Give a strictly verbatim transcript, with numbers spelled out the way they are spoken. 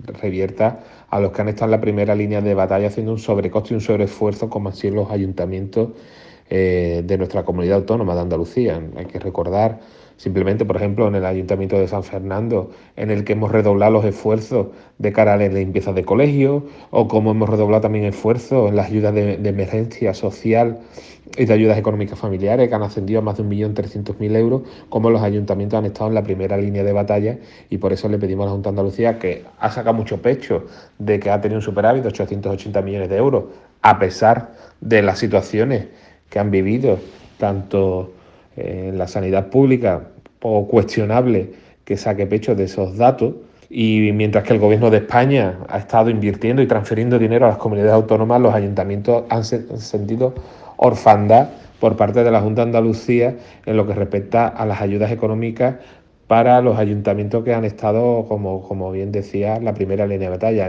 revierta a los que han estado en la primera línea de batalla haciendo un sobrecoste y un sobreesfuerzo, como han sido los ayuntamientos eh, de nuestra comunidad autónoma de Andalucía. Hay que recordar simplemente, por ejemplo, en el Ayuntamiento de San Fernando, en el que hemos redoblado los esfuerzos de cara a la limpieza de colegios, o como hemos redoblado también esfuerzos en las ayudas de, de emergencia social y de ayudas económicas familiares, que han ascendido a más de un millón trescientos mil euros, como los ayuntamientos han estado en la primera línea de batalla, y por eso le pedimos a la Junta de Andalucía, que ha sacado mucho pecho de que ha tenido un superávit de ochocientos ochenta millones de euros, a pesar de las situaciones que han vivido, tanto en la sanidad pública, poco cuestionable que saque pecho de esos datos, y mientras que el Gobierno de España ha estado invirtiendo y transfiriendo dinero a las comunidades autónomas, los ayuntamientos han sentido orfandad por parte de la Junta de Andalucía en lo que respecta a las ayudas económicas para los ayuntamientos que han estado, como, como bien decía, en la primera línea de batalla.